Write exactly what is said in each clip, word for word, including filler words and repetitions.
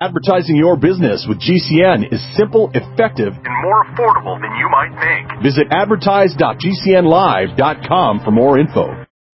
Advertising your business with G C N is simple, effective, and more affordable than you might think. Visit advertise dot g c n live dot com for more info.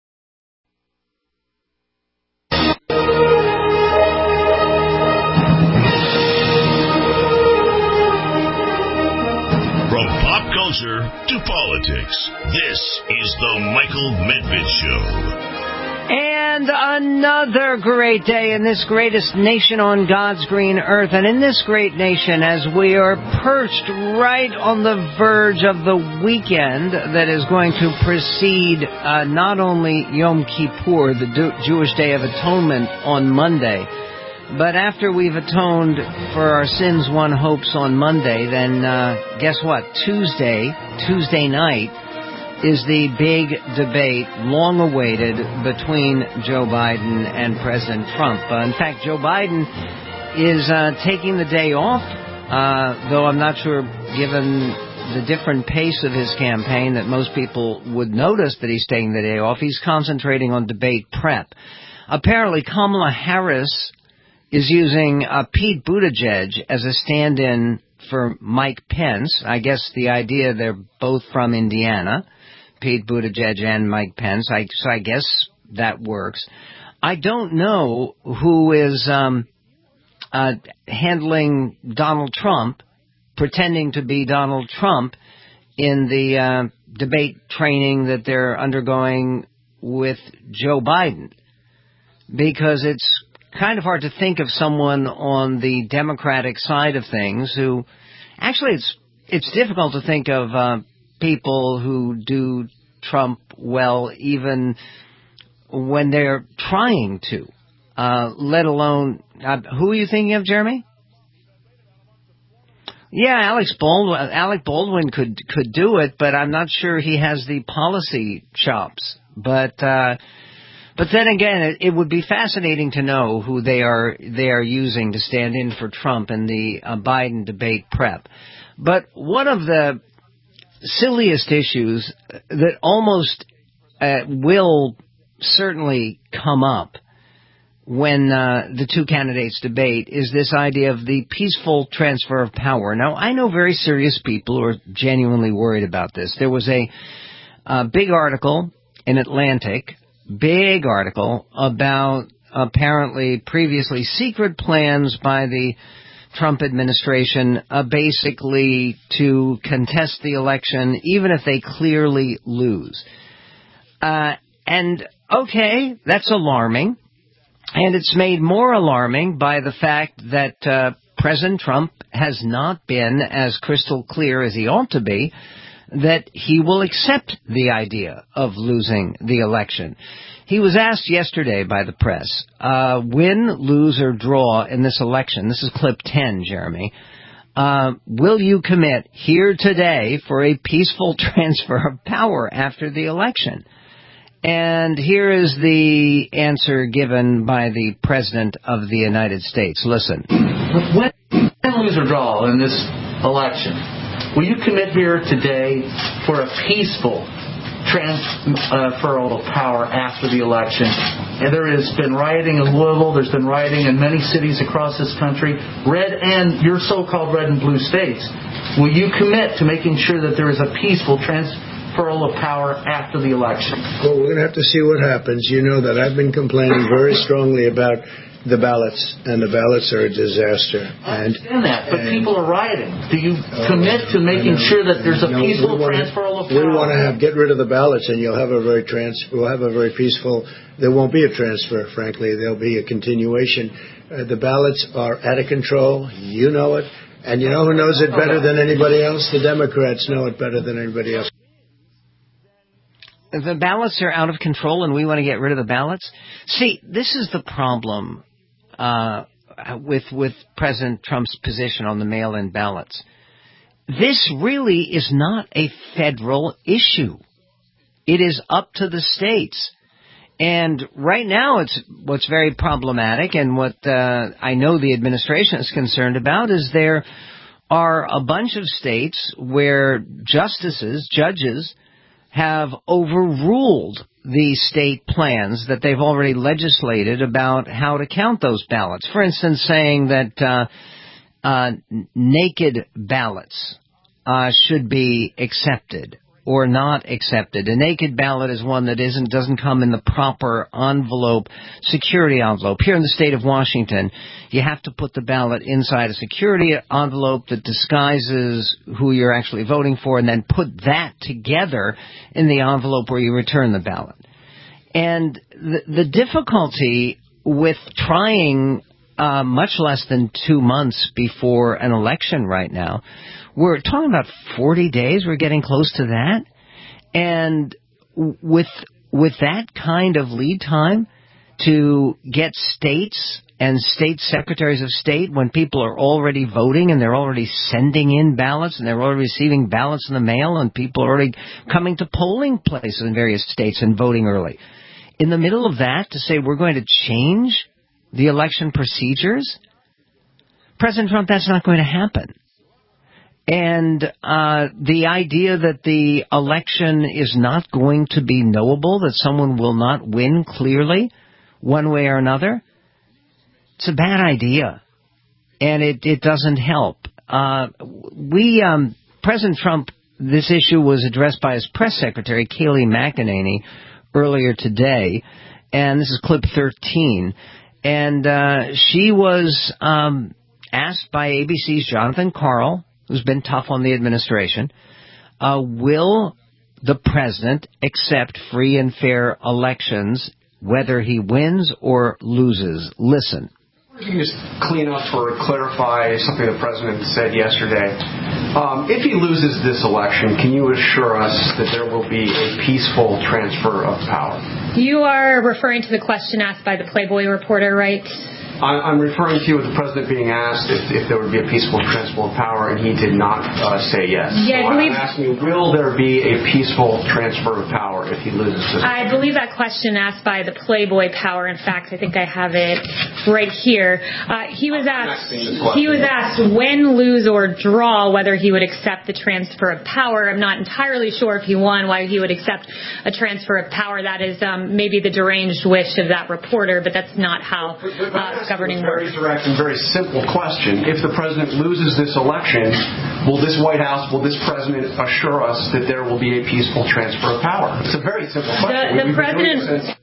From pop culture to politics, this is the Michael Medved Show. And another great day in this greatest nation on God's green earth. And in this great nation, as we are perched right on the verge of the weekend that is going to precede uh, not only Yom Kippur, the Do- Jewish Day of Atonement, on Monday, but after we've atoned for our sins, one hopes, on Monday, then uh, guess what? Tuesday, Tuesday night, is the big debate, long awaited, between Joe Biden and President Trump. Uh, in fact, Joe Biden is uh, taking the day off, uh, though I'm not sure, given the different pace of his campaign, that most people would notice that he's taking the day off. He's concentrating on debate prep. Apparently, Kamala Harris is using uh, Pete Buttigieg as a stand-in for Mike Pence. I guess the idea they're both from Indiana, Pete Buttigieg and Mike Pence. I, so I guess that works. I don't know who is um, uh, handling Donald Trump, pretending to be Donald Trump in the uh, debate training that they're undergoing with Joe Biden, because it's kind of hard to think of someone on the Democratic side of things who, actually, it's it's difficult to think of uh, people who do Trump well, even when they're trying to, uh, let alone, uh, who are you thinking of, Jeremy? Yeah, Alex Baldwin, Alec Baldwin could, could do it, but I'm not sure he has the policy chops. But, uh, but then again, it, it would be fascinating to know who they are, they are using to stand in for Trump in the uh, Biden debate prep. But one of the silliest issues that almost uh, will certainly come up when uh, the two candidates debate is this idea of the peaceful transfer of power. Now, I know very serious people who are genuinely worried about this. There was a, a big article in Atlantic, big article about apparently previously secret plans by the Trump administration, uh, basically to contest the election, even if they clearly lose. Uh, and, okay, that's alarming. And it's made more alarming by the fact that uh, President Trump has not been as crystal clear as he ought to be that he will accept the idea of losing the election. He was asked yesterday by the press, uh, win, lose, or draw in this election. This is clip ten, Jeremy. Uh, will you commit here today for a peaceful transfer of power after the election? And here is the answer given by the President of the United States. Listen. Win, lose, or draw in this election, will you commit here today for a peaceful transfer of power after the election? And there has been rioting in Louisville. There's been rioting in many cities across this country, red and your so-called red and blue states. Will you commit to making sure that there is a peaceful transfer of power after the election? Well, we're going to have to see what happens. You know that I've been complaining very strongly about the ballots, and the ballots are a disaster. I understand and, that, but and, people are rioting. Do you uh, commit to making sure that there's a no, peaceful transfer of power? We want to have get rid of the ballots, and you'll have a very trans. We'll have a very peaceful. There won't be a transfer, frankly. There'll be a continuation. Uh, the ballots are out of control. You know it, and you know who knows it better than anybody else? The Democrats know it better than anybody else. The ballots are out of control, and we want to get rid of the ballots? See, this is the problem uh, with with President Trump's position on the mail-in ballots. This really is not a federal issue. It is up to the states. And right now, it's what's very problematic, and what uh, I know the administration is concerned about, is there are a bunch of states where justices, judges, have overruled the state plans that they've already legislated about how to count those ballots. For instance, saying that uh, uh, naked ballots uh, should be accepted or not accepted. A naked ballot is one that isn't doesn't come in the proper envelope, security envelope. Here in the state of Washington, you have to put the ballot inside a security envelope that disguises who you're actually voting for, and then put that together in the envelope where you return the ballot. And the, the difficulty with trying uh, much less than two months before an election right now, we're talking about forty days. We're getting close to that. And with with that kind of lead time to get states and state secretaries of state, when people are already voting and they're already sending in ballots and they're already receiving ballots in the mail and people are already coming to polling places in various states and voting early. In the middle of that, to say we're going to change the election procedures, President Trump, that's not going to happen. And uh the idea that the election is not going to be knowable, that someone will not win clearly one way or another, it's a bad idea. And it, it doesn't help. Uh we, um President Trump, this issue was addressed by his press secretary, Kayleigh McEnany, earlier today. And this is clip thirteen. And uh she was um asked by A B C's Jonathan Karl, who's been tough on the administration, uh, will the president accept free and fair elections, whether he wins or loses? Listen. If you can just clean up or clarify something the president said yesterday. Um, if he loses this election, can you assure us that there will be a peaceful transfer of power? You are referring to the question asked by the Playboy reporter, right? I'm referring to you with the president being asked if, if there would be a peaceful transfer of power, and he did not uh, say yes. Yeah, so I believe, I'm asking you, will there be a peaceful transfer of power if he loses this? I believe that question asked by the Playboy Power. In fact, I think I have it right here. Uh, he was asked. He was asked when, lose, or draw whether he would accept the transfer of power. I'm not entirely sure if he won why he would accept a transfer of power. That is um, maybe the deranged wish of that reporter, but that's not how. Uh, governing works. Very direct and very simple question. If the president loses this election, will this White House, will this president assure us that there will be a peaceful transfer of power? It's a very simple question. The, the president...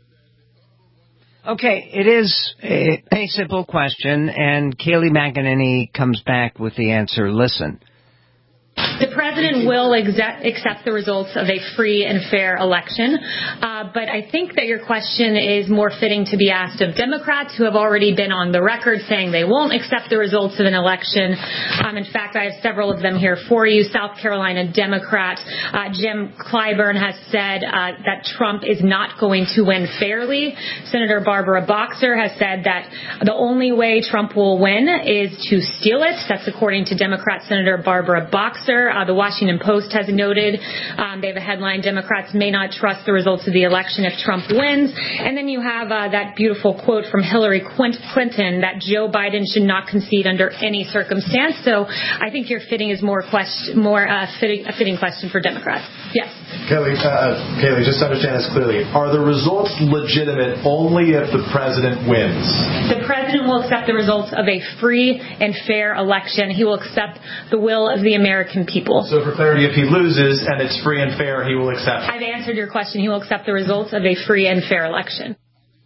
Okay, it is a, a simple question, and Kayleigh McEnany comes back with the answer, listen. The president will exe- accept the results of a free and fair election, uh, but I think that your question is more fitting to be asked of Democrats who have already been on the record saying they won't accept the results of an election. Um, in fact, I have several of them here for you. South Carolina Democrat uh, Jim Clyburn has said uh, that Trump is not going to win fairly. Senator Barbara Boxer has said that the only way Trump will win is to steal it. That's according to Democrat Senator Barbara Boxer. Uh, the Washington Post has noted, um, they have a headline, Democrats may not trust the results of the election if Trump wins. And then you have uh, that beautiful quote from Hillary Clinton that Joe Biden should not concede under any circumstance. So I think your fitting is more question, more uh, fitting, a fitting question for Democrats. Yes. Kayleigh, uh, Kayleigh, just to understand this clearly, are the results legitimate only if the president wins? The president will accept the results of a free and fair election. He will accept the will of the American people. So for clarity, if he loses and it's free and fair, he will accept. I've answered your question. He will accept the results of a free and fair election.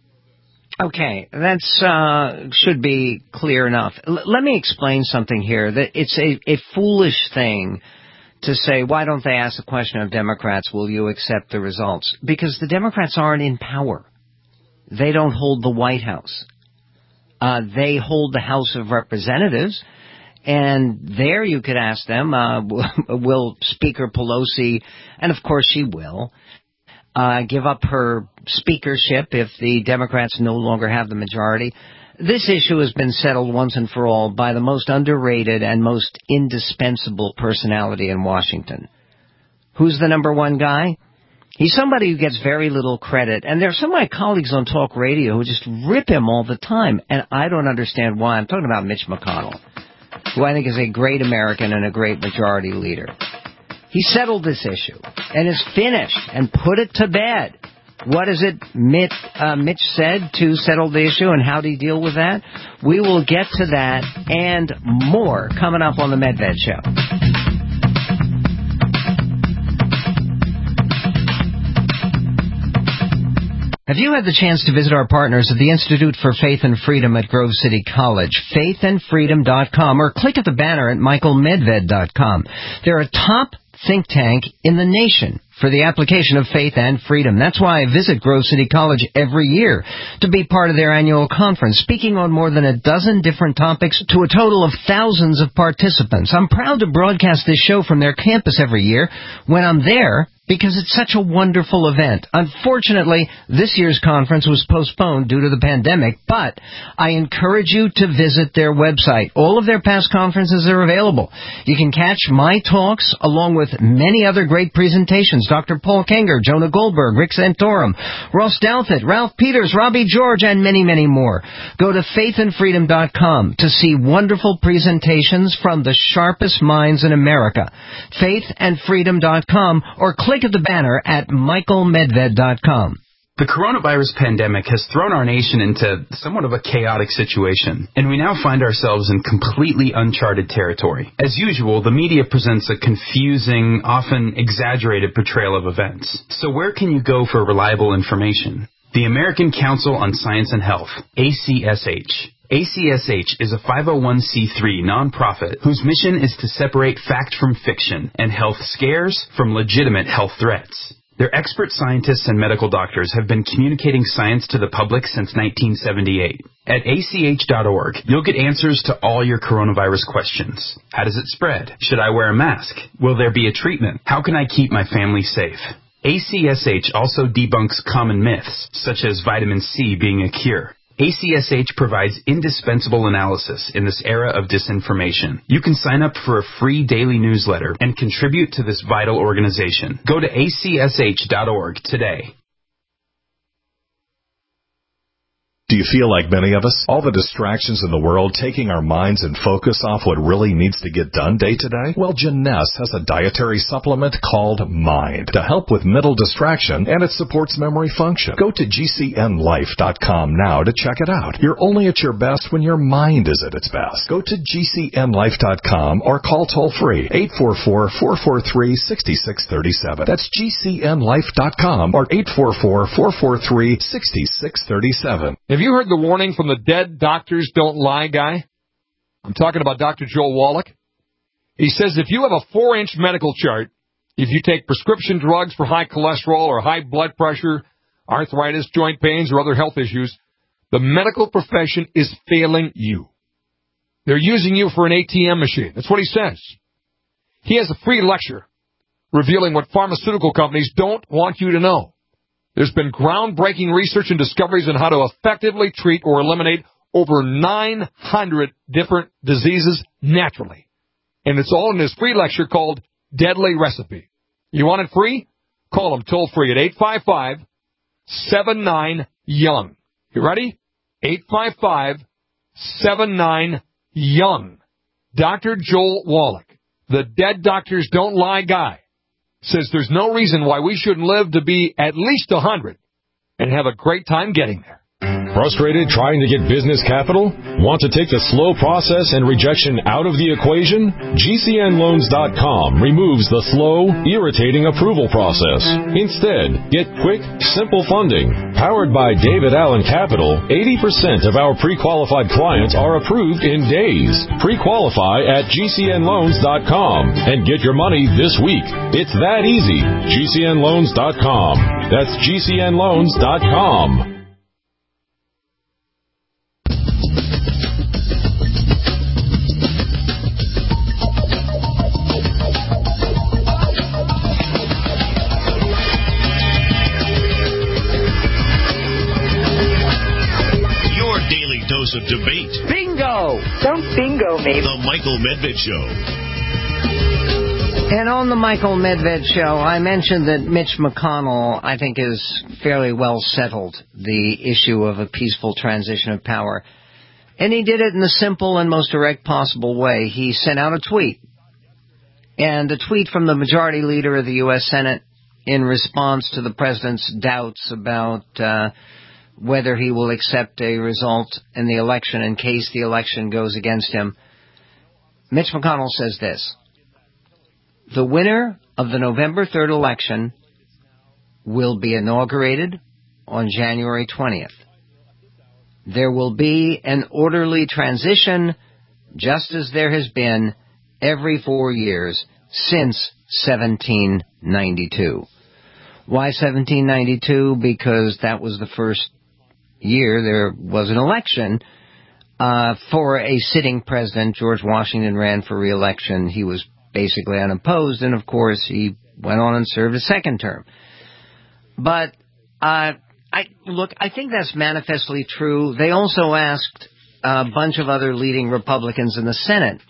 Okay, that's uh, should be clear enough. L- let me explain something here. That it's a, a foolish thing to say, why don't they ask the question of Democrats, will you accept the results? Because the Democrats aren't in power. They don't hold the White House. Uh, they hold the House of Representatives. And there you could ask them, uh, will Speaker Pelosi, and of course she will, uh, give up her speakership if the Democrats no longer have the majority. This issue has been settled once and for all by the most underrated and most indispensable personality in Washington. Who's the number one guy? He's somebody who gets very little credit. And there are some of my colleagues on talk radio who just rip him all the time. And I don't understand why. I'm talking about Mitch McConnell, who I think is a great American and a great majority leader. He settled this issue and is finished and put it to bed. What is it Mitch, uh, Mitch said to settle the issue, and how do you deal with that? We will get to that and more coming up on the Medved Show. Have you had the chance to visit our partners at the Institute for Faith and Freedom at Grove City College, faith and freedom dot com, or click at the banner at michael medved dot com. They're a top think tank in the nation for the application of faith and freedom. That's why I visit Grove City College every year to be part of their annual conference, speaking on more than a dozen different topics to a total of thousands of participants. I'm proud to broadcast this show from their campus every year when I'm there, because it's such a wonderful event. Unfortunately, this year's conference was postponed due to the pandemic, but I encourage you to visit their website. All of their past conferences are available. You can catch my talks along with many other great presentations. Doctor Paul Kenger, Jonah Goldberg, Rick Santorum, Ross Douthat, Ralph Peters, Robbie George, and many, many more. Go to faith and freedom dot com to see wonderful presentations from the sharpest minds in America. faith and freedom dot com, or click at the banner at michael medved dot com. The coronavirus pandemic has thrown our nation into somewhat of a chaotic situation, and we now find ourselves in completely uncharted territory. As usual, the media presents a confusing, often exaggerated portrayal of events. So where can you go for reliable information? The American Council on Science and Health, A C S H. A C S H is a five oh one c three nonprofit whose mission is to separate fact from fiction and health scares from legitimate health threats. Their expert scientists and medical doctors have been communicating science to the public since nineteen seventy-eight. At A C H dot org, you'll get answers to all your coronavirus questions. How does it spread? Should I wear a mask? Will there be a treatment? How can I keep my family safe? A C S H also debunks common myths, such as vitamin C being a cure. A C S H provides indispensable analysis in this era of disinformation. You can sign up for a free daily newsletter and contribute to this vital organization. Go to A C S H dot org today. Do you feel like many of us? All the distractions in the world taking our minds and focus off what really needs to get done day to day? Well, Jeunesse has a dietary supplement called Mind to help with mental distraction, and it supports memory function. Go to G C N life dot com now to check it out. You're only at your best when your mind is at its best. Go to G C N life dot com or call toll-free eight four four, four four three, six six three seven. That's G C N life dot com or eight four four, four four three, six six three seven. Have you heard the warning from the Dead Doctors Don't Lie guy? I'm talking about Doctor Joel Wallach. He says if you have a four-inch medical chart, if you take prescription drugs for high cholesterol or high blood pressure, arthritis, joint pains, or other health issues, the medical profession is failing you. They're using you for an A T M machine. That's what he says. He has a free lecture revealing what pharmaceutical companies don't want you to know. There's been groundbreaking research and discoveries on how to effectively treat or eliminate over nine hundred different diseases naturally. And it's all in this free lecture called Deadly Recipe. You want it free? Call him toll-free at eight five five, seven nine, young. You ready? eight five five, seven nine, young. Doctor Joel Wallach, the Dead Doctors Don't Lie guy, says there's no reason why we shouldn't live to be at least one hundred and have a great time getting there. Frustrated trying to get business capital? Want to take the slow process and rejection out of the equation? G C N loans dot com removes the slow, irritating approval process. Instead, get quick, simple funding. Powered by David Allen Capital, eighty percent of our pre-qualified clients are approved in days. Pre-qualify at G C N loans dot com and get your money this week. It's that easy. G C N loans dot com. That's G C N loans dot com. Of debate. Bingo! Don't bingo me. The Michael Medved Show. And on the Michael Medved Show, I mentioned that Mitch McConnell, I think, is fairly well settled the issue of a peaceful transition of power. And he did it in the simple and most direct possible way. He sent out a tweet. And the tweet from the majority leader of the U S Senate in response to the president's doubts about uh, whether he will accept a result in the election in case the election goes against him. Mitch McConnell says this: the winner of the November third election will be inaugurated on January twentieth. There will be an orderly transition, just as there has been every four years since seventeen ninety-two. Why seventeen ninety-two? Because that was the first year there was an election uh, for a sitting president. George Washington ran for re-election. He was basically unopposed, and of course he went on and served a second term. But uh, I look, I think that's manifestly true. They also asked a bunch of other leading Republicans in the Senate,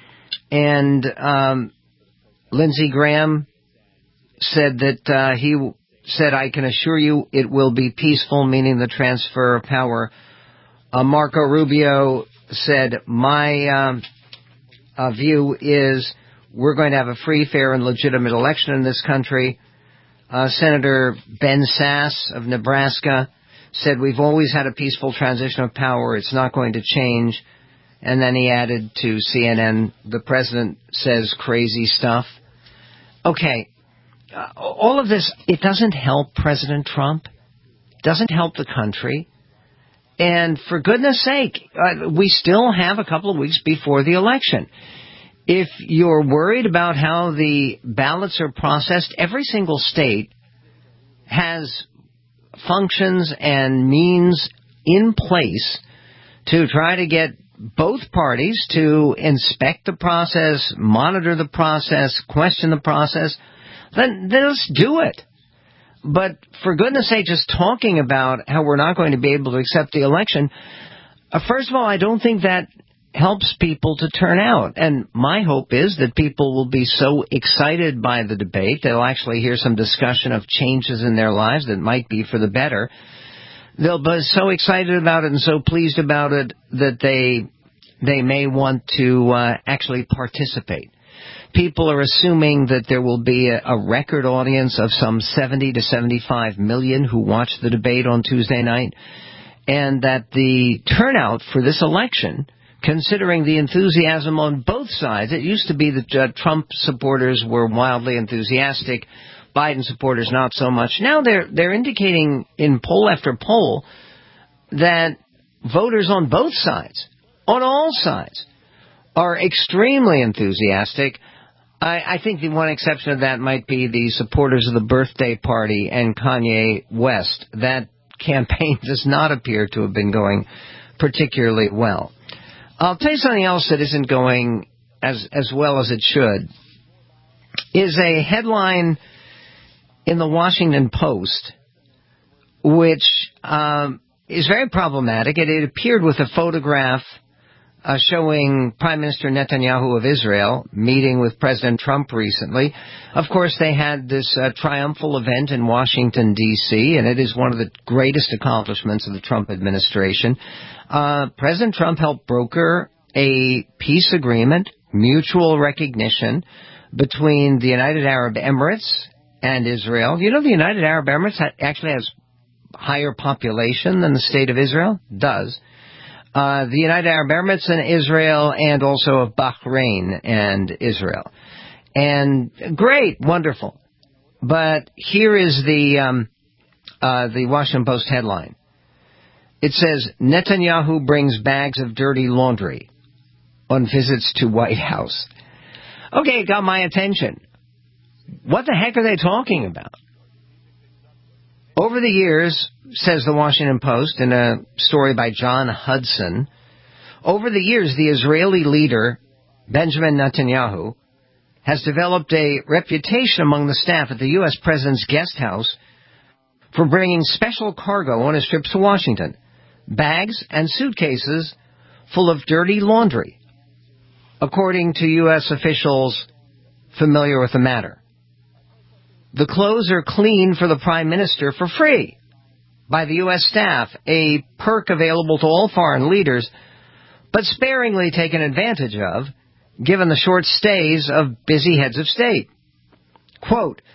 and um, Lindsey Graham said that uh, he said, "I can assure you it will be peaceful," meaning the transfer of power. Uh, Marco Rubio said, "My um, uh, view is we're going to have a free, fair, and legitimate election in this country." Uh, Senator Ben Sass of Nebraska said, "We've always had a peaceful transition of power. It's not going to change." And then he added to C N N, "The president says crazy stuff." Okay, uh, all of this, it doesn't help President Trump. Doesn't help the country. And for goodness sake, uh, we still have a couple of weeks before the election. If you're worried about how the ballots are processed, every single state has functions and means in place to try to get both parties to inspect the process, monitor the process, question the process. Then, then let's do it. But for goodness sake, just talking about how we're not going to be able to accept the election, uh, first of all, I don't think that helps people to turn out. And my hope is that people will be so excited by the debate, they'll actually hear some discussion of changes in their lives that might be for the better. They'll be so excited about it and so pleased about it that they they may want to uh, actually participate. People are assuming that there will be a, a record audience of some seventy to seventy-five million who watch the debate on Tuesday night, and that the turnout for this election, considering the enthusiasm on both sides, it used to be that uh, Trump supporters were wildly enthusiastic, Biden supporters not so much. Now they're they're indicating in poll after poll that voters on both sides, on all sides, are extremely enthusiastic. I, I think the one exception of that might be the supporters of the birthday party and Kanye West. That campaign does not appear to have been going particularly well. I'll tell you something else that isn't going as as well as it should. Is a headline in the Washington Post, which um, is very problematic. It, it appeared with a photograph uh, showing Prime Minister Netanyahu of Israel meeting with President Trump recently. Of course, they had this uh, triumphal event in Washington, D C, and it is one of the greatest accomplishments of the Trump administration. Uh, President Trump helped broker a peace agreement, mutual recognition between the United Arab Emirates and Israel. You know, the United Arab Emirates ha- actually has higher population than the state of Israel? Does. Uh, the United Arab Emirates and Israel, and also of Bahrain and Israel. And great, wonderful. But here is the um, uh, the Washington Post headline. It says, Netanyahu brings bags of dirty laundry on visits to White House. Okay, it got my attention. What the heck are they talking about? Over the years, says the Washington Post in a story by John Hudson, over the years, the Israeli leader, Benjamin Netanyahu, has developed a reputation among the staff at the U S President's guest house for bringing special cargo on his trips to Washington, bags and suitcases full of dirty laundry, according to U S officials familiar with the matter. The clothes are cleaned for the Prime Minister for free by the U S staff, a perk available to all foreign leaders, but sparingly taken advantage of, given the short stays of busy heads of state. Quote,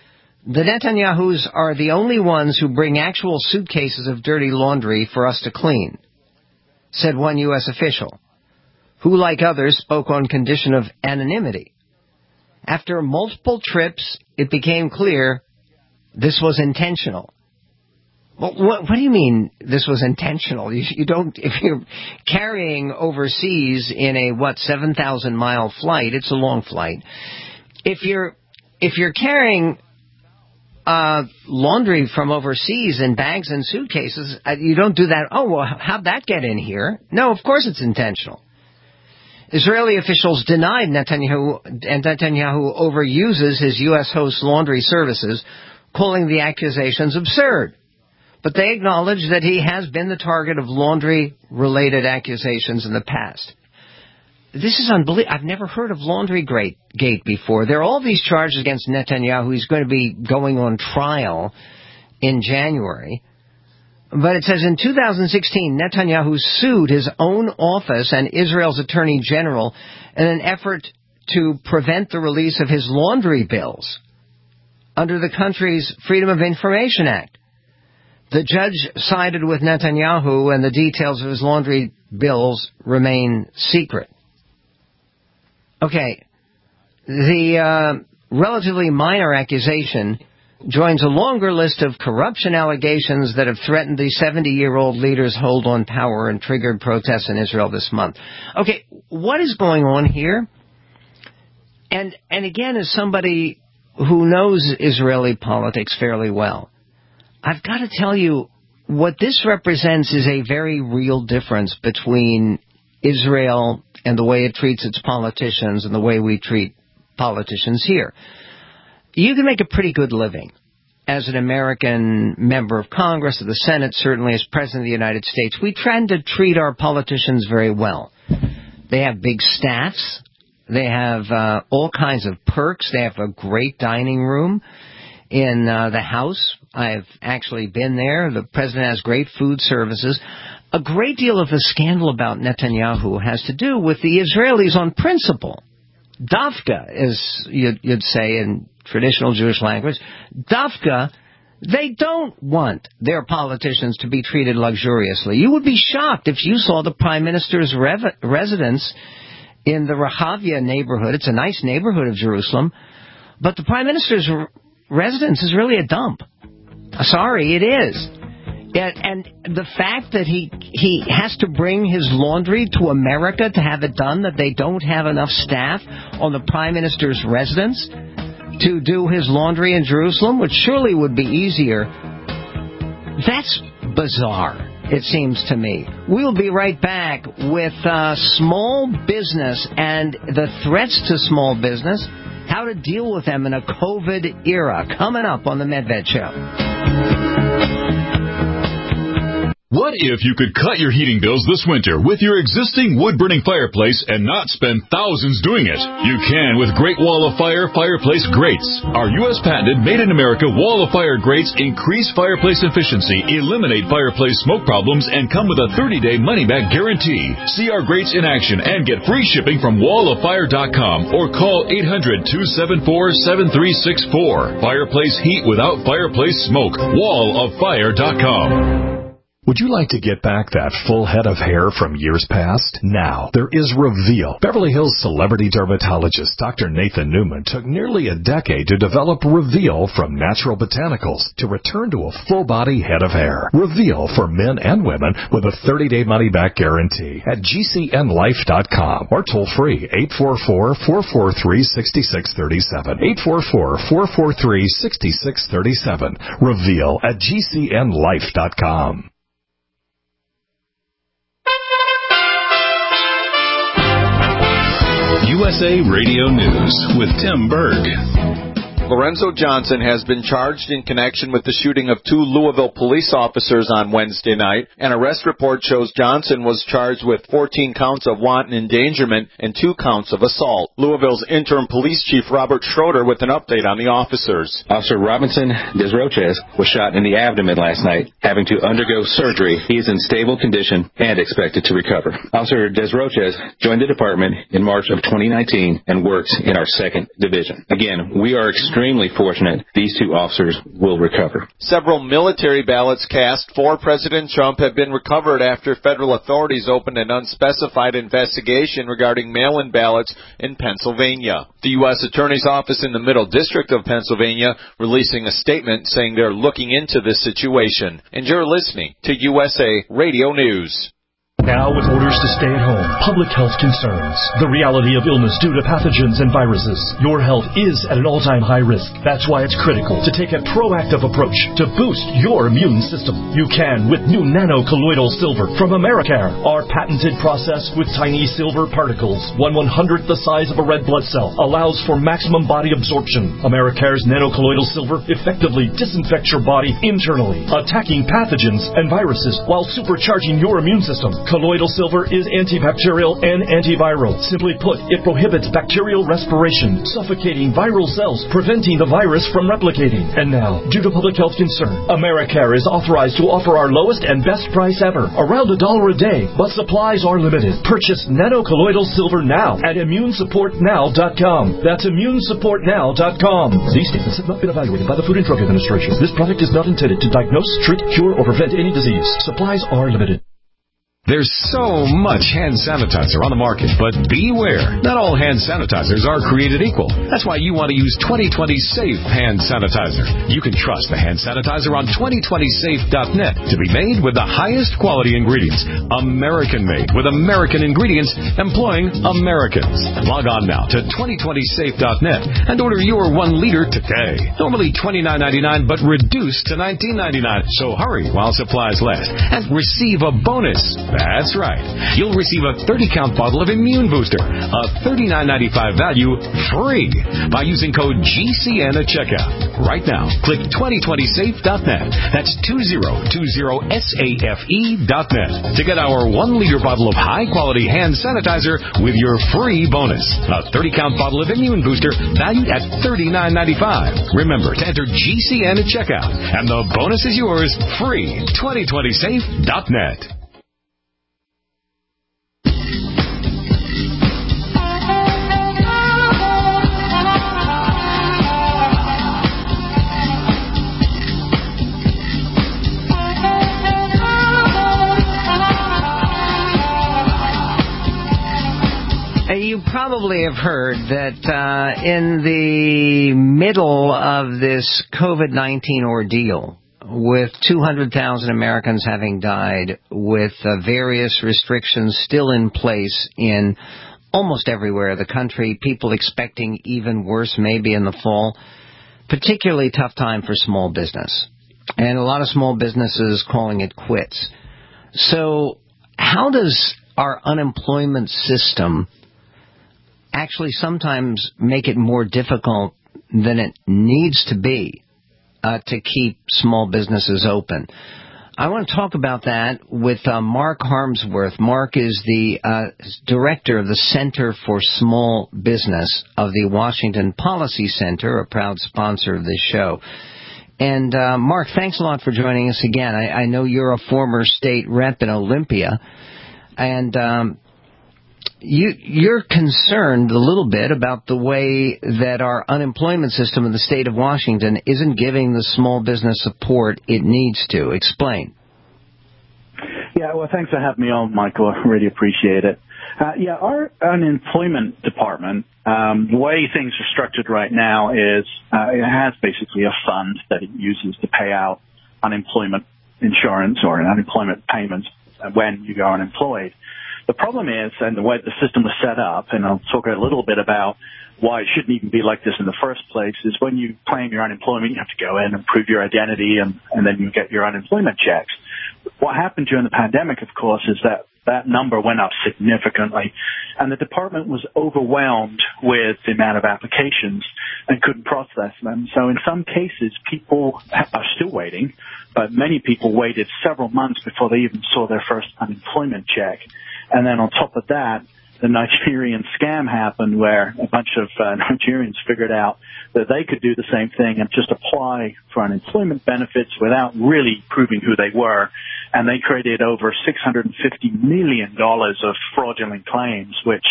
The Netanyahus are the only ones who bring actual suitcases of dirty laundry for us to clean, said one U S official, who, like others, spoke on condition of anonymity. After multiple trips, it became clear this was intentional. Well, what, what do you mean this was intentional? You, you don't, if you're carrying overseas in a, what, seven thousand mile flight, it's a long flight. If you're, if you're carrying uh, laundry from overseas in bags and suitcases, uh, you don't do that. Oh, well, how'd that get in here? No, of course it's intentional. Israeli officials denied Netanyahu, Netanyahu overuses his U S host laundry services, calling the accusations absurd. But they acknowledge that he has been the target of laundry-related accusations in the past. This is unbelievable. I've never heard of Laundry Gate before. There are all these charges against Netanyahu. He's going to be going on trial in January. But it says in two thousand sixteen, Netanyahu sued his own office and Israel's Attorney General in an effort to prevent the release of his laundry bills under the country's Freedom of Information Act. The judge sided with Netanyahu, and the details of his laundry bills remain secret. Okay, the uh, relatively minor accusation joins a longer list of corruption allegations that have threatened the seventy-year-old leader's hold on power and triggered protests in Israel this month. Okay, what is going on here? And and again, as somebody who knows Israeli politics fairly well, I've got to tell you, what this represents is a very real difference between Israel and the way it treats its politicians and the way we treat politicians here. You can make a pretty good living as an American member of Congress, of the Senate, certainly as President of the United States. We tend to treat our politicians very well. They have big staffs. They have uh, all kinds of perks. They have a great dining room in uh, the House. I've actually been there. The President has great food services. A great deal of the scandal about Netanyahu has to do with the Israelis on principle. Dafka, as you'd, you'd say in traditional Jewish language, Dafka, they don't want their politicians to be treated luxuriously. You would be shocked if you saw the Prime Minister's rev- residence in the Rehavia neighborhood. It's a nice neighborhood of Jerusalem, but the Prime Minister's re- residence is really a dump. Sorry, it is. And the fact that he he has to bring his laundry to America to have it done, that they don't have enough staff on the Prime Minister's residence to do his laundry in Jerusalem, which surely would be easier, that's bizarre, it seems to me. We'll be right back with uh, small business and the threats to small business, how to deal with them in a COVID era, coming up on the Medved Show. What if you could cut your heating bills this winter with your existing wood-burning fireplace and not spend thousands doing it? You can with Great Wall of Fire Fireplace Grates. Our U S patented made-in-America Wall of Fire grates increase fireplace efficiency, eliminate fireplace smoke problems, and come with a thirty-day money-back guarantee. See our grates in action and get free shipping from wall of fire dot com or call eight hundred, two seven four, seven three six four. Fireplace heat without fireplace smoke. wall of fire dot com. Would you like to get back that full head of hair from years past? Now, there is Reveal. Beverly Hills celebrity dermatologist Doctor Nathan Newman took nearly a decade to develop Reveal from natural botanicals to return to a full-body head of hair. Reveal for men and women with a thirty-day money-back guarantee at G C N life dot com or toll-free eight four four, four four three, six six three seven. eight four four, four four three, six six three seven. Reveal at G C N life dot com. U S A Radio News with Tim Berg. Lorenzo Johnson has been charged in connection with the shooting of two Louisville police officers on Wednesday night. An arrest report shows Johnson was charged with fourteen counts of wanton endangerment and two counts of assault. Louisville's interim police chief Robert Schroeder with an update on the officers. Officer Robinson Desroches was shot in the abdomen last night, having to undergo surgery. He is in stable condition and expected to recover. Officer Desroches joined the department in March of twenty nineteen and works in our second division. Again, we are extremely extremely fortunate these two officers will recover. Several military ballots cast for President Trump have been recovered after federal authorities opened an unspecified investigation regarding mail-in ballots in Pennsylvania. The U S Attorney's Office in the Middle District of Pennsylvania releasing a statement saying they're looking into this situation. And you're listening to U S A Radio News. Now with orders to stay at home, public health concerns, the reality of illness due to pathogens and viruses, your health is at an all-time high risk. That's why it's critical to take a proactive approach to boost your immune system. You can with new nano-colloidal silver from Americare. Our patented process with tiny silver particles, one one-hundredth the size of a red blood cell, allows for maximum body absorption. Americare's nano-colloidal silver effectively disinfects your body internally, attacking pathogens and viruses while supercharging your immune system. Colloidal silver is antibacterial and antiviral. Simply put, it prohibits bacterial respiration, suffocating viral cells, preventing the virus from replicating. And now, due to public health concern, Americare is authorized to offer our lowest and best price ever, around a dollar a day, but supplies are limited. Purchase nano-colloidal silver now at immune support now dot com. That's immune support now dot com. These statements have not been evaluated by the Food and Drug Administration. This product is not intended to diagnose, treat, cure, or prevent any disease. Supplies are limited. There's so much hand sanitizer on the market, but beware. Not all hand sanitizers are created equal. That's why you want to use twenty twenty Safe Hand Sanitizer. You can trust the hand sanitizer on twenty twenty safe dot net to be made with the highest quality ingredients. American-made with American ingredients employing Americans. Log on now to twenty twenty safe dot net and order your one liter today. Normally twenty-nine ninety-nine, but reduced to nineteen ninety-nine. So hurry while supplies last and receive a bonus. That's right. You'll receive a thirty count bottle of Immune Booster, a thirty-nine ninety-five value, free by using code G C N at checkout. Right now, click twenty twenty safe dot net. That's two zero two zero safe dot net to get our one liter bottle of high-quality hand sanitizer with your free bonus. A thirty count bottle of Immune Booster valued at thirty-nine ninety-five. Remember to enter G C N at checkout, and the bonus is yours free. twenty twenty safe dot net. You probably have heard that uh, in the middle of this COVID nineteen ordeal, with two hundred thousand Americans having died, with uh, various restrictions still in place in almost everywhere in the country, people expecting even worse maybe in the fall, particularly tough time for small business. And a lot of small businesses calling it quits. So how does our unemployment system actually sometimes make it more difficult than it needs to be uh, to keep small businesses open? I want to talk about that with uh, Mark Harmsworth. Mark is the uh, director of the Center for Small Business of the Washington Policy Center, a proud sponsor of this show. And, uh, Mark, thanks a lot for joining us again. I, I know you're a former state rep in Olympia, and um, You, you're concerned a little bit about the way that our unemployment system in the state of Washington isn't giving the small business support it needs to. Explain. Yeah, well, thanks for having me on, Michael. I really appreciate it. Uh, yeah, our unemployment department, um, the way things are structured right now is uh, it has basically a fund that it uses to pay out unemployment insurance or unemployment payments when you go unemployed. The problem is, and the way the system was set up, and I'll talk a little bit about why it shouldn't even be like this in the first place, is when you claim your unemployment, you have to go in and prove your identity, and, and then you get your unemployment checks. What happened during the pandemic, of course, is that that number went up significantly, and the department was overwhelmed with the amount of applications and couldn't process them. So in some cases, people are still waiting, but many people waited several months before they even saw their first unemployment check. And then on top of that, the Nigerian scam happened where a bunch of uh, Nigerians figured out that they could do the same thing and just apply for unemployment benefits without really proving who they were. And they created over six hundred fifty million dollars of fraudulent claims, which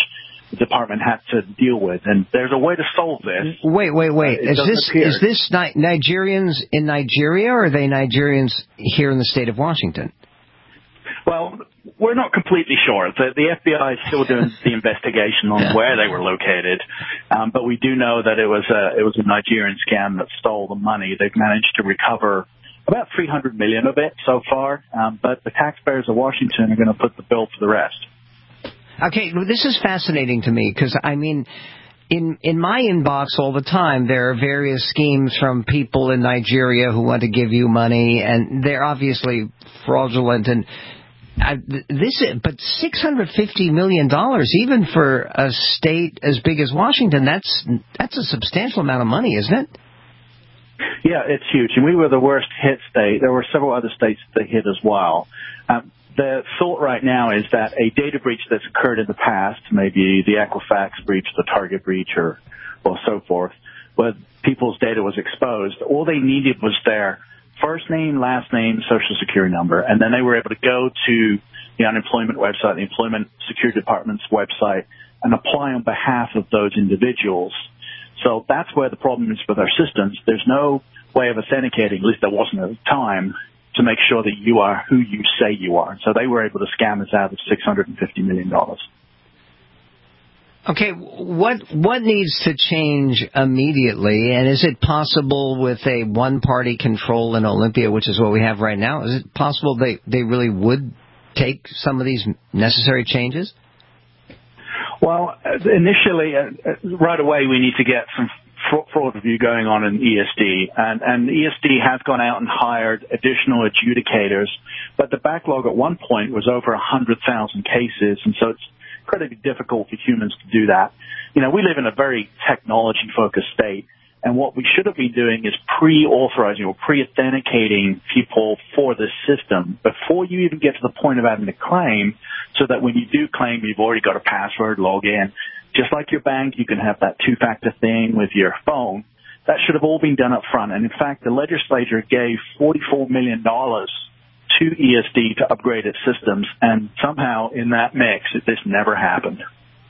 the department had to deal with. And there's a way to solve this. Wait, wait, wait. Uh, is this appear. is this Ni- Nigerians in Nigeria, or are they Nigerians here in the state of Washington? Well, we're not completely sure. The, the F B I is still doing the investigation on where they were located, um, but we do know that it was a it was a Nigerian scam that stole the money. They've managed to recover about three hundred million of it so far, um, but the taxpayers of Washington are going to put the bill for the rest. Okay, this is fascinating to me because, I mean, in in my inbox all the time, there are various schemes from people in Nigeria who want to give you money, and they're obviously fraudulent. And uh, this, but six hundred fifty million dollars, even for a state as big as Washington, that's that's a substantial amount of money, isn't it? Yeah, it's huge. And we were the worst hit state. There were several other states that hit as well. Um, The thought right now is that a data breach that's occurred in the past, maybe the Equifax breach, the Target breach, or, or so forth, where people's data was exposed, all they needed was their first name, last name, social security number, and then they were able to go to the unemployment website, the Employment Security Department's website, and apply on behalf of those individuals. So that's where the problem is with our systems. There's no way of authenticating, at least there wasn't at the time, to make sure that you are who you say you are. So they were able to scam us out of six hundred fifty million dollars. Okay, what what needs to change immediately, and is it possible with a one-party control in Olympia, which is what we have right now, is it possible they, they really would take some of these necessary changes? Well, initially, uh, right away, we need to get some fraud review going on in E S D, and, and E S D has gone out and hired additional adjudicators, but the backlog at one point was over one hundred thousand cases, and so it's incredibly difficult for humans to do that. You know, we live in a very technology-focused state, and what we should have been doing is pre-authorizing or pre-authenticating people for this system before you even get to the point of having to claim, so that when you do claim, you've already got a password, log in. Just like your bank, you can have that two-factor thing with your phone. That should have all been done up front. And in fact, the legislature gave forty-four million dollars to E S D to upgrade its systems, and somehow in that mix, this never happened.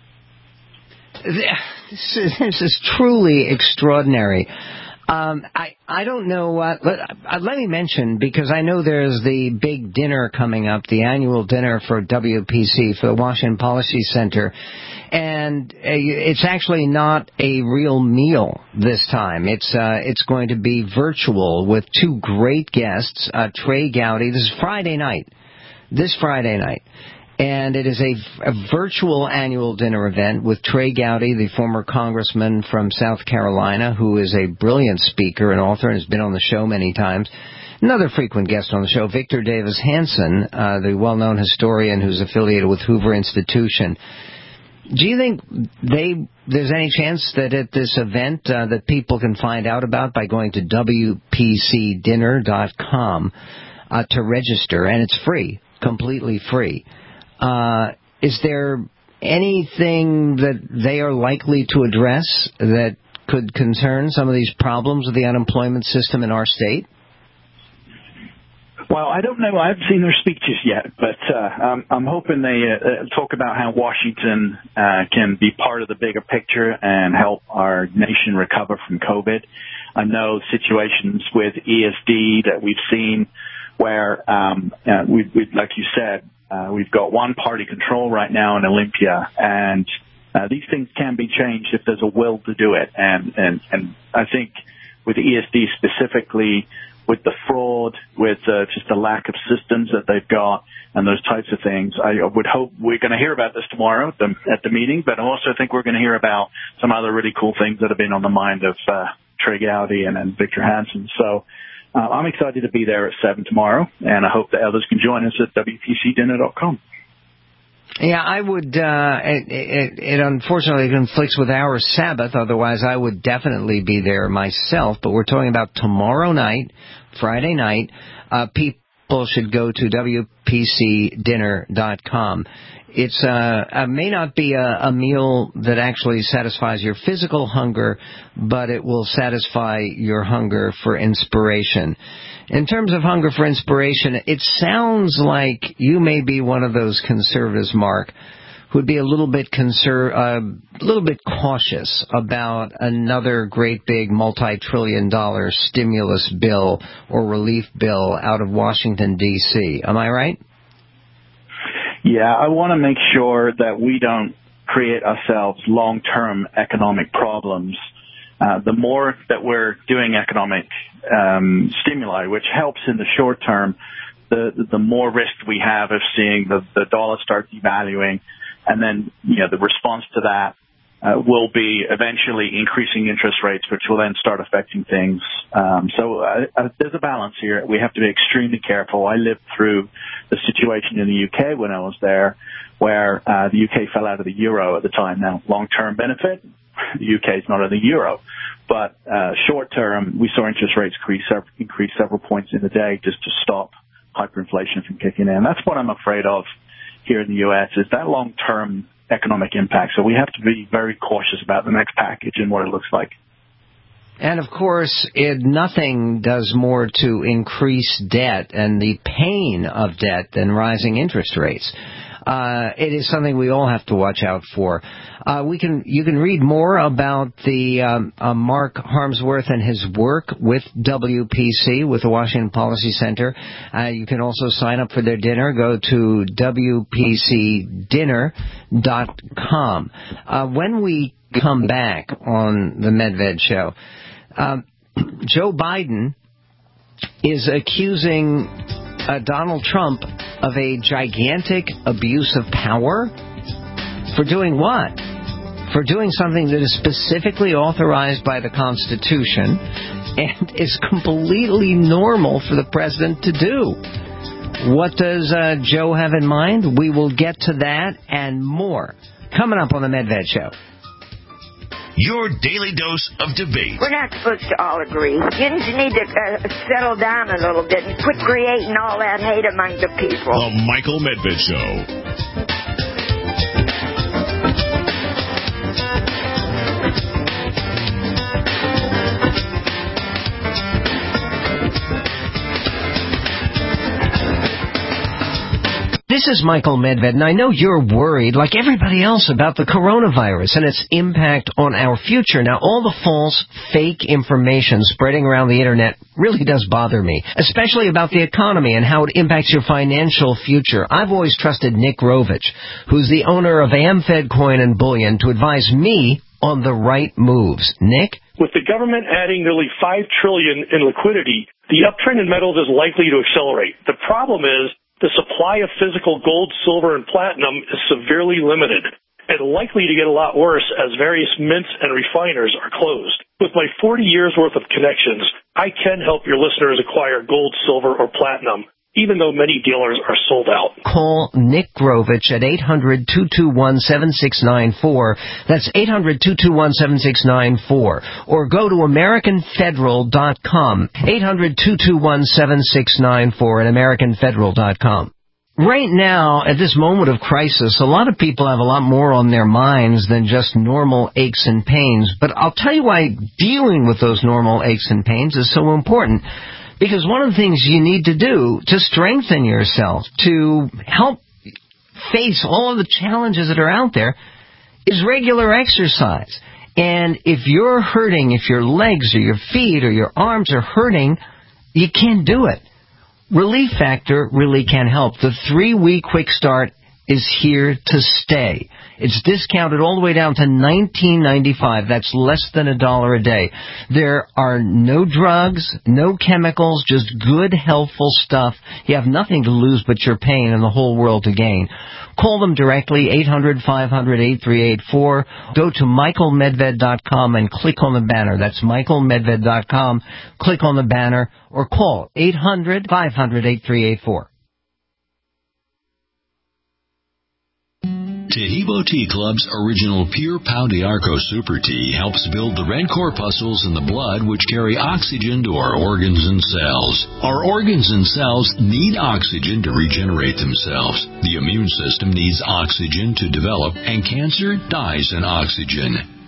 This is, this is truly extraordinary. Um, I, I don't know what, let, uh, let me mention, because I know there's the big dinner coming up, the annual dinner for W P C, for the Washington Policy Center, and uh, it's actually not a real meal this time. It's, uh, it's going to be virtual with two great guests, uh, Trey Gowdy. This is Friday night, this Friday night. And it is a, a virtual annual dinner event with Trey Gowdy, the former congressman from South Carolina, who is a brilliant speaker and author and has been on the show many times. Another frequent guest on the show, Victor Davis Hanson, uh, the well-known historian who's affiliated with Hoover Institution. Do you think they there's any chance that at this event uh, that people can find out about by going to W P C dinner dot com uh, to register? And it's free, completely free. Uh, is there anything that they are likely to address that could concern some of these problems with the unemployment system in our state? Well, I don't know. I haven't seen their speeches yet, but uh, I'm, I'm hoping they uh, talk about how Washington uh, can be part of the bigger picture and help our nation recover from COVID. I know situations with E S D that we've seen where, um, uh, we, we, like you said, Uh, we've got one-party control right now in Olympia, and uh, these things can be changed if there's a will to do it. And, and, and I think with E S D specifically, with the fraud, with uh, just the lack of systems that they've got and those types of things, I would hope we're going to hear about this tomorrow at the, at the meeting, but I also think we're going to hear about some other really cool things that have been on the mind of uh, Trey Gowdy and, and Victor Hanson. So Uh, I'm excited to be there at seven tomorrow, and I hope that others can join us at W P C dinner dot com. Yeah, I would, uh, it, it, it unfortunately conflicts with our Sabbath, otherwise I would definitely be there myself, but we're talking about tomorrow night, Friday night. Uh, people should go to W P C dinner dot com. It's uh, uh, may not be a, a meal that actually satisfies your physical hunger, but it will satisfy your hunger for inspiration. In terms of hunger for inspiration, it sounds like you may be one of those conservatives, Mark, who'd be a little bit conser- uh, a little bit cautious about another great big multi-trillion dollar stimulus bill or relief bill out of Washington, D C. Am I right? Yeah, I want to make sure that we don't create ourselves long-term economic problems. Uh, the more that we're doing economic um, stimuli, which helps in the short term, the the more risk we have of seeing the, the dollar start devaluing, and then you know the response to that uh, will be eventually increasing interest rates, which will then start affecting things. Um, so uh, uh, there's a balance here. We have to be extremely careful. I lived through the situation in the U K when I was there, where uh, the U K fell out of the euro at the time. Now, long-term benefit, the U K is not in the euro. But uh, short-term, we saw interest rates increase, increase several points in the day just to stop hyperinflation from kicking in. That's what I'm afraid of here in the U S, is that long-term economic impact. So we have to be very cautious about the next package and what it looks like. And, of course, it, nothing does more to increase debt and the pain of debt than rising interest rates. Uh, it is something we all have to watch out for. Uh, we can, you can read more about the um, uh, Mark Harmsworth and his work with W P C, with the Washington Policy Center. Uh, you can also sign up for their dinner. Go to W P C dinner dot com. Uh, when we come back on the Medved Show, uh, Joe Biden is accusing uh, Donald Trump of a gigantic abuse of power. For doing what? For doing something that is specifically authorized by the Constitution and is completely normal for the president to do. What does uh, Joe have in mind? We will get to that and more coming up on the Medved Show. Your daily dose of debate. We're not supposed to all agree. You need to uh, settle down a little bit and quit creating all that hate among the people. The Michael Medved Show. This is Michael Medved, and I know you're worried, like everybody else, about the coronavirus and its impact on our future. Now, all the false, fake information spreading around the Internet really does bother me, especially about the economy and how it impacts your financial future. I've always trusted Nick Rovich, who's the owner of AmFed Coin and Bullion, to advise me on the right moves. Nick? With the government adding nearly five trillion dollars in liquidity, the uptrend in metals is likely to accelerate. The problem is, the supply of physical gold, silver, and platinum is severely limited and likely to get a lot worse as various mints and refiners are closed. With my forty years worth of connections, I can help your listeners acquire gold, silver, or platinum, even though many dealers are sold out. Call Nick Grovich at eight hundred, two two one, seven six nine four. That's eight hundred, two two one, seven six nine four. Or go to American Federal dot com. eight hundred, two two one, seven six nine four at American Federal dot com. Right now, at this moment of crisis, a lot of people have a lot more on their minds than just normal aches and pains. But I'll tell you why dealing with those normal aches and pains is so important. Because one of the things you need to do to strengthen yourself, to help face all of the challenges that are out there, is regular exercise. And if you're hurting, if your legs or your feet or your arms are hurting, you can't do it. Relief Factor really can help. The three-week quick start is here to stay. It's discounted all the way down to nineteen ninety-five. That's less than a dollar a day. There are no drugs, no chemicals, just good, healthful stuff. You have nothing to lose but your pain and the whole world to gain. Call them directly, eight hundred, five hundred, eight three eight four. Go to Michael Medved dot com and click on the banner. That's Michael Medved dot com. Click on the banner or call eight hundred, five hundred, eight three eight four. Tahibo Tea Club's original Pure Pau d'Arco Super Tea helps build the red corpuscles in the blood which carry oxygen to our organs and cells. Our organs and cells need oxygen to regenerate themselves. The immune system needs oxygen to develop, and cancer dies in oxygen.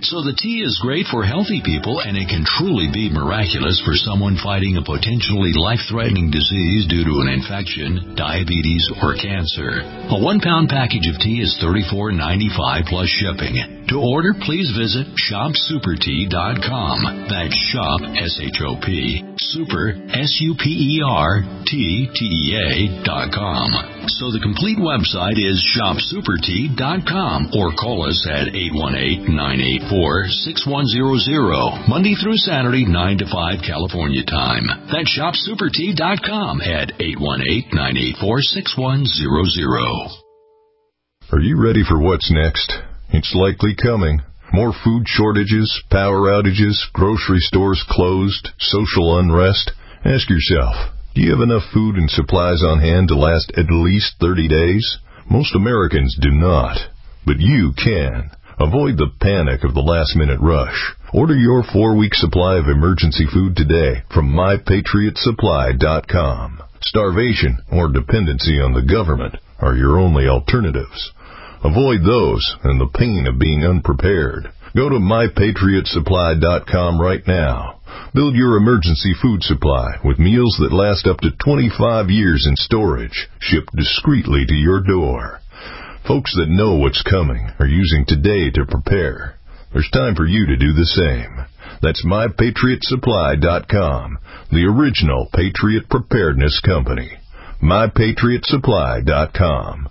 So the tea is great for healthy people, and it can truly be miraculous for someone fighting a potentially life-threatening disease due to an infection, diabetes, or cancer. A one-pound package of tea is thirty-four ninety-five plus shipping. To order, please visit shop super tea dot com. That's shop, S H O P, super, S U P E R, T, T E A, dot com. So the complete website is shop super tea dot com, or call us at eight one eight, nine eight four, six one zero zero, Monday through Saturday, nine to five California time. That's shop super tea dot com at eight one eight, nine eight four, six one zero zero. Are you ready for what's next? It's likely coming. More food shortages, power outages, grocery stores closed, social unrest. Ask yourself, do you have enough food and supplies on hand to last at least thirty days? Most Americans do not, but you can. Avoid the panic of the last-minute rush. Order your four-week supply of emergency food today from my patriot supply dot com. Starvation or dependency on the government are your only alternatives. Avoid those and the pain of being unprepared. Go to my patriot supply dot com right now. Build your emergency food supply with meals that last up to twenty-five years in storage, shipped discreetly to your door. Folks that know what's coming are using today to prepare. There's time for you to do the same. That's my patriot supply dot com, the original Patriot Preparedness Company. my patriot supply dot com.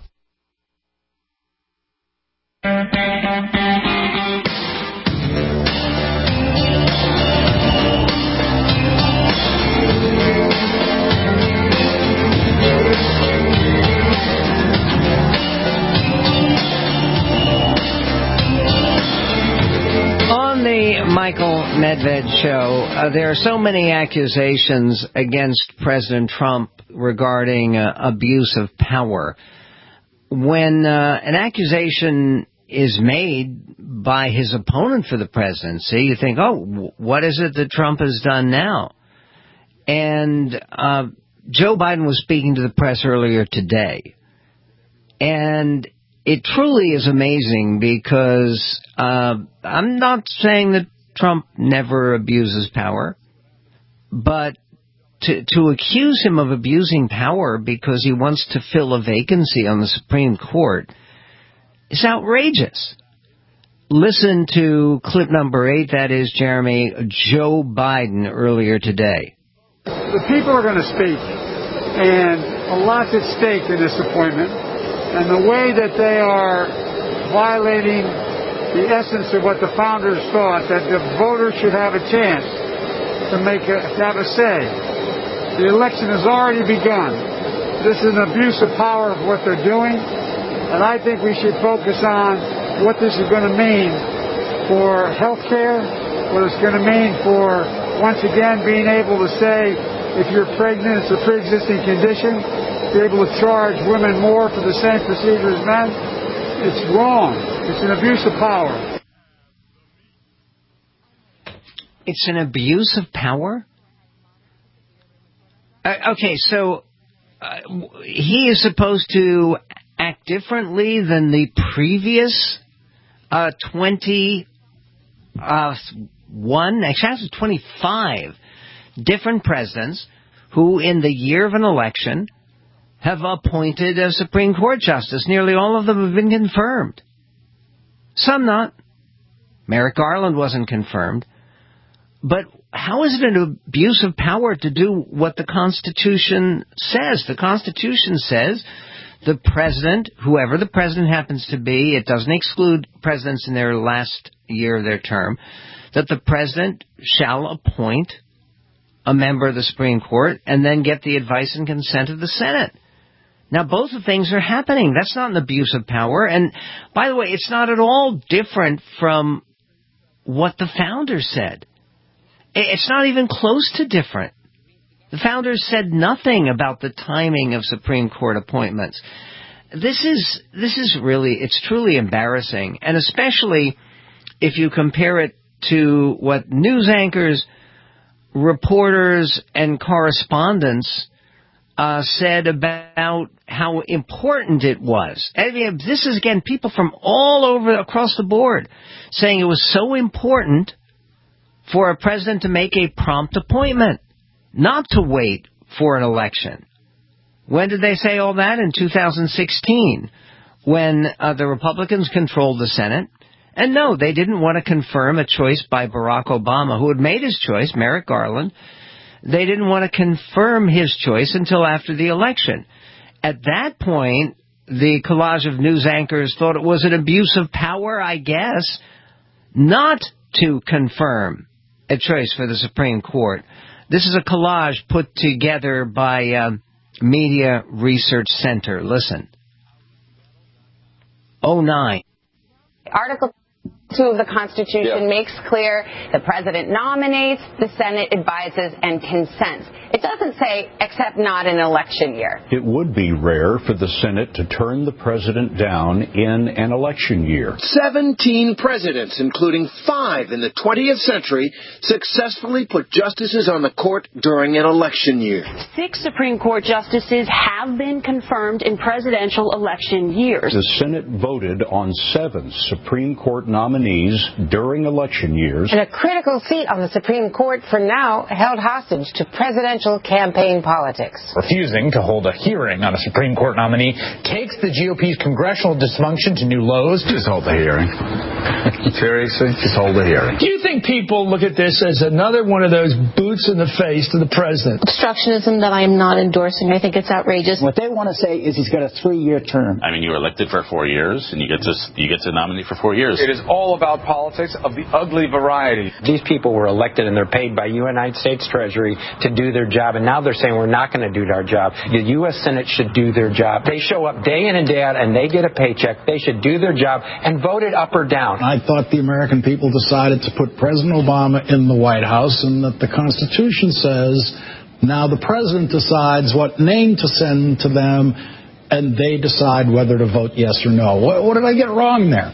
On the Michael Medved Show, uh, there are so many accusations against President Trump regarding uh, abuse of power. When uh, an accusation is made by his opponent for the presidency, you think, oh, what is it that Trump has done now? And uh, Joe Biden was speaking to the press earlier today. And it truly is amazing because uh, I'm not saying that Trump never abuses power, but to, to accuse him of abusing power because he wants to fill a vacancy on the Supreme Court is outrageous. Listen to clip number eight, that is, Jeremy, Joe Biden earlier today. The people are going to speak, and a lot's at stake in this appointment, and the way that they are violating the essence of what the founders thought, that the voters should have a chance to make a, to have a say. The election has already begun. This is an abuse of power of what they're doing, and I think we should focus on what this is going to mean for health care, what it's going to mean for, once again, being able to say, if you're pregnant, it's a pre-existing condition, be able to charge women more for the same procedure as men. It's wrong. It's an abuse of power. It's an abuse of power? Uh, okay, so uh, he is supposed to act differently than the previous uh, twenty-one, actually twenty-five different presidents who, in the year of an election, have appointed a Supreme Court justice. Nearly all of them have been confirmed. Some not. Merrick Garland wasn't confirmed. But how is it an abuse of power to do what the Constitution says? The Constitution says the president, whoever the president happens to be, it doesn't exclude presidents in their last year of their term, that the president shall appoint a member of the Supreme Court and then get the advice and consent of the Senate. Now, both of things are happening. That's not an abuse of power. And, by the way, it's not at all different from what the founders said. It's not even close to different. The founders said nothing about the timing of Supreme Court appointments. This is this is really, it's truly embarrassing. And especially if you compare it to what news anchors, reporters, and correspondents uh, said about how important it was. I mean, this is, again, people from all over, across the board, saying it was so important for a president to make a prompt appointment, not to wait for an election. When did they say all that? In two thousand sixteen, when uh, the Republicans controlled the Senate. And no, they didn't want to confirm a choice by Barack Obama, who had made his choice, Merrick Garland. They didn't want to confirm his choice until after the election. At that point, the collage of news anchors thought it was an abuse of power, I guess, not to confirm a choice for the Supreme Court. This is a collage put together by uh, Media Research Center. Listen. oh nine. Article two of the Constitution yeah. makes clear the president nominates, the Senate advises, and consents. It doesn't say, except not in an election year. It would be rare for the Senate to turn the president down in an election year. Seventeen presidents, including five in the twentieth century, successfully put justices on the court during an election year. Six Supreme Court justices have been confirmed in presidential election years. The Senate voted on seven Supreme Court nominees during election years. And a critical seat on the Supreme Court for now held hostage to presidential campaign politics. Refusing to hold a hearing on a Supreme Court nominee takes the G O P's congressional dysfunction to new lows. Just hold the hearing. Seriously? Just hold the hearing. Do you think people look at this as another one of those boots in the face to the president? Obstructionism that I am not endorsing. I think it's outrageous. What they want to say is he's got a three-year term. I mean, you were elected for four years, and you get to you get to nominate for four years. It is all about politics of the ugly variety. These people were elected and they're paid by United States Treasury to do their job, and now they're saying we're not going to do our job. The U S Senate should do their job. They show up day in and day out and they get a paycheck. They should do their job and vote it up or down. I thought the American people decided to put President Obama in the White House, and that the Constitution says now the president decides what name to send to them, and they decide whether to vote yes or no. What, what did I get wrong there?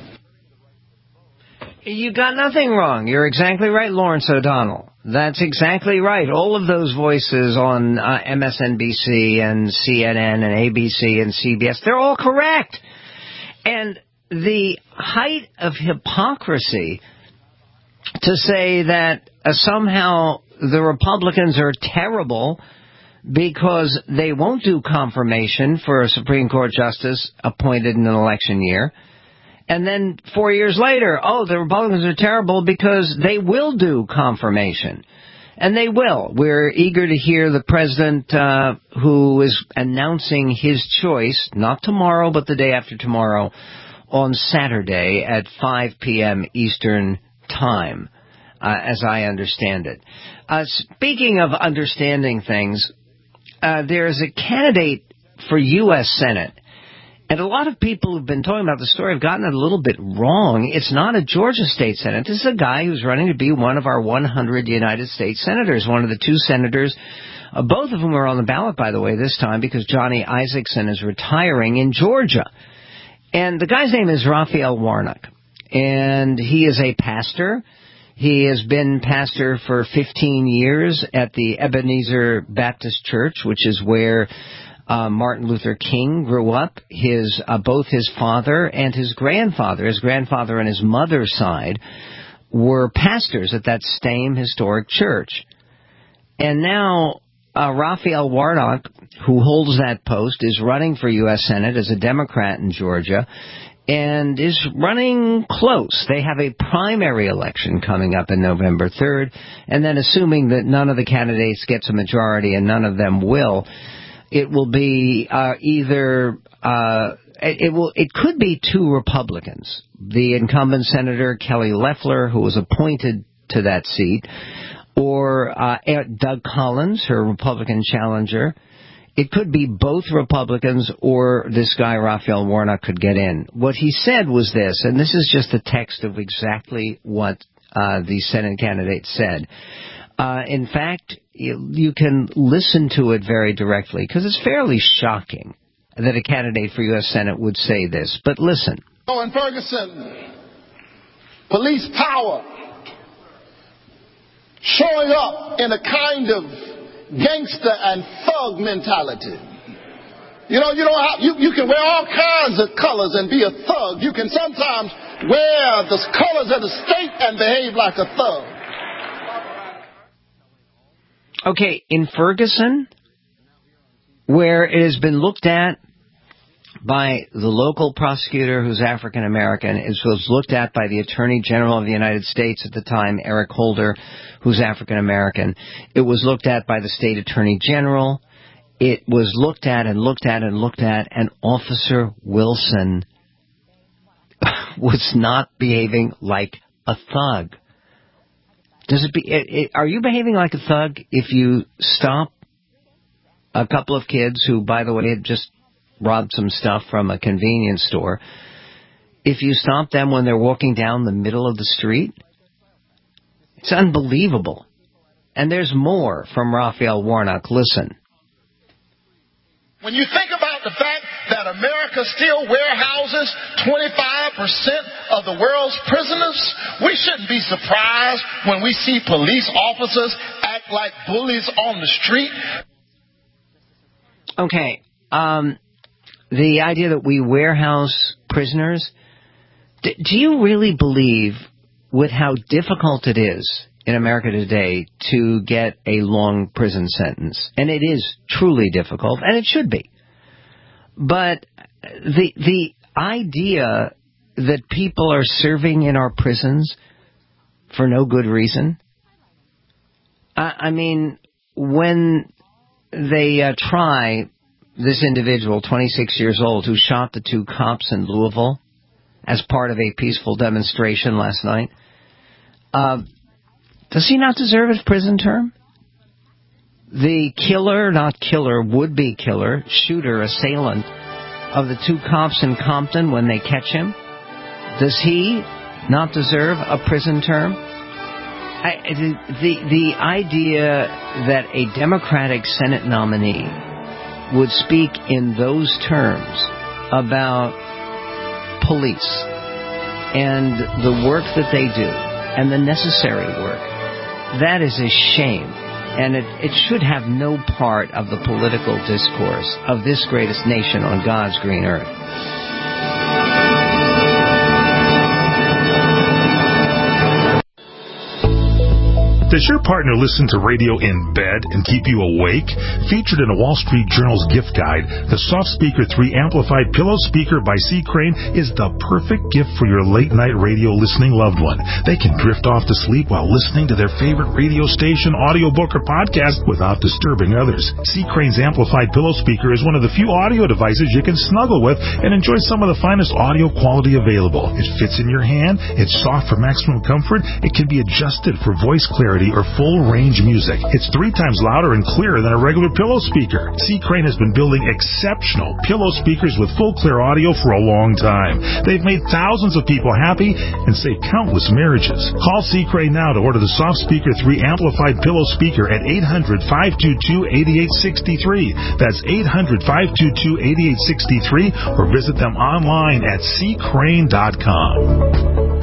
You got nothing wrong. You're exactly right, Lawrence O'Donnell. That's exactly right. All of those voices on uh, M S N B C and C N N and A B C and C B S, they're all correct. And the height of hypocrisy to say that uh, somehow the Republicans are terrible because they won't do confirmation for a Supreme Court justice appointed in an election year. And then four years later, oh, the Republicans are terrible because they will do confirmation. And they will. We're eager to hear the president uh, who is announcing his choice, not tomorrow, but the day after tomorrow, on Saturday at five p.m. Eastern Time, uh, as I understand it. Uh, speaking of understanding things, uh, there's a candidate for U S Senate. And a lot of people who've been talking about the story have gotten it a little bit wrong. It's not a Georgia State Senate. This is a guy who's running to be one of our one hundred United States senators, one of the two senators. Uh, both of them are on the ballot, by the way, this time because Johnny Isakson is retiring in Georgia. And the guy's name is Raphael Warnock. And he is a pastor. He has been pastor for fifteen years at the Ebenezer Baptist Church, which is where Uh, Martin Luther King grew up. His uh, both his father and his grandfather, his grandfather and his mother's side, were pastors at that same historic church. And now uh, Raphael Warnock, who holds that post, is running for U S Senate as a Democrat in Georgia and is running close. They have a primary election coming up in November third, and then assuming that none of the candidates gets a majority, and none of them will, it will be uh, either uh, it will it could be two Republicans, the incumbent Senator Kelly Loeffler, who was appointed to that seat, or uh, Doug Collins, her Republican challenger. It could be both Republicans, or this guy Raphael Warnock could get in. What he said was this, and this is just the text of exactly what uh, the Senate candidate said. Uh, in fact, you, you can listen to it very directly, because it's fairly shocking that a candidate for U S Senate would say this. But listen. Oh, in Ferguson, police power showing up in a kind of gangster and thug mentality. You know, you know how you, you can wear all kinds of colors and be a thug. You can sometimes wear the colors of the state and behave like a thug. Okay, in Ferguson, where it has been looked at by the local prosecutor who's African American, it was looked at by the Attorney General of the United States at the time, Eric Holder, who's African American. It was looked at by the State Attorney General. It was looked at and looked at and looked at, and Officer Wilson was not behaving like a thug. Does it be? It, it, are you behaving like a thug if you stop a couple of kids who, by the way, had just robbed some stuff from a convenience store? If you stop them when they're walking down the middle of the street? It's unbelievable. And there's more from Raphael Warnock. Listen. When you think about the fact that America still warehouses twenty-five percent of the world's prisoners, we shouldn't be surprised when we see police officers act like bullies on the street. Okay, um, the idea that we warehouse prisoners, d- do you really believe, with how difficult it is in America today to get a long prison sentence, and it is truly difficult, and it should be, but the the idea that people are serving in our prisons for no good reason, I, I mean, when they uh, try this individual, twenty-six years old, who shot the two cops in Louisville as part of a peaceful demonstration last night, uh, does he not deserve his prison term? The killer, not killer, would-be killer, shooter, assailant of the two cops in Compton when they catch him, does he not deserve a prison term? I, the, the, the idea that a Democratic Senate nominee would speak in those terms about police and the work that they do and the necessary work, that is a shame. And it, it should have no part of the political discourse of this greatest nation on God's green earth. Does your partner listen to radio in bed and keep you awake? Featured in a Wall Street Journal's gift guide, the Soft Speaker three Amplified Pillow Speaker by C. Crane is the perfect gift for your late-night radio listening loved one. They can drift off to sleep while listening to their favorite radio station, audiobook, or podcast without disturbing others. C. Crane's Amplified Pillow Speaker is one of the few audio devices you can snuggle with and enjoy some of the finest audio quality available. It fits in your hand, it's soft for maximum comfort, it can be adjusted for voice clarity or full-range music. It's three times louder and clearer than a regular pillow speaker. C. Crane has been building exceptional pillow speakers with full clear audio for a long time. They've made thousands of people happy and saved countless marriages. Call C. Crane now to order the Soft Speaker three Amplified Pillow Speaker at eight hundred, five two two, eight eight six three. That's eight hundred, five two two, eight eight six three, or visit them online at c crane dot com.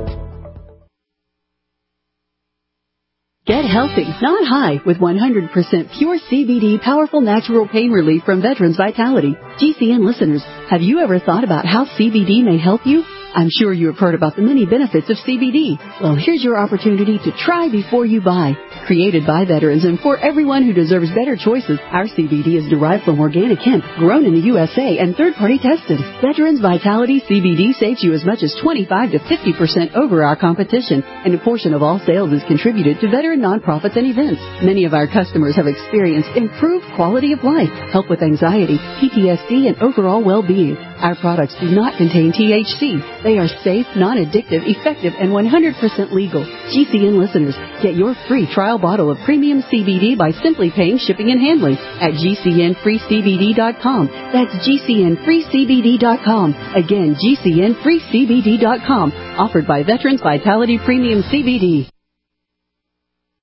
Get healthy, not high, with one hundred percent pure C B D powerful natural pain relief from Veterans Vitality. G C N listeners, have you ever thought about how C B D may help you? I'm sure you have heard about the many benefits of C B D. Well, here's your opportunity to try before you buy. Created by veterans and for everyone who deserves better choices, our C B D is derived from organic hemp, grown in the U S A, and third-party tested. Veterans Vitality C B D saves you as much as twenty-five to fifty percent over our competition, and a portion of all sales is contributed to veteran nonprofits and events. Many of our customers have experienced improved quality of life, help with anxiety, P T S D, and overall well-being. Our products do not contain T H C. They are safe, non-addictive, effective, and one hundred percent legal. G C N listeners, get your free trial bottle of premium C B D by simply paying shipping and handling at G C N free C B D dot com. That's G C N free C B D dot com. Again, G C N free C B D dot com. Offered by Veterans Vitality Premium C B D.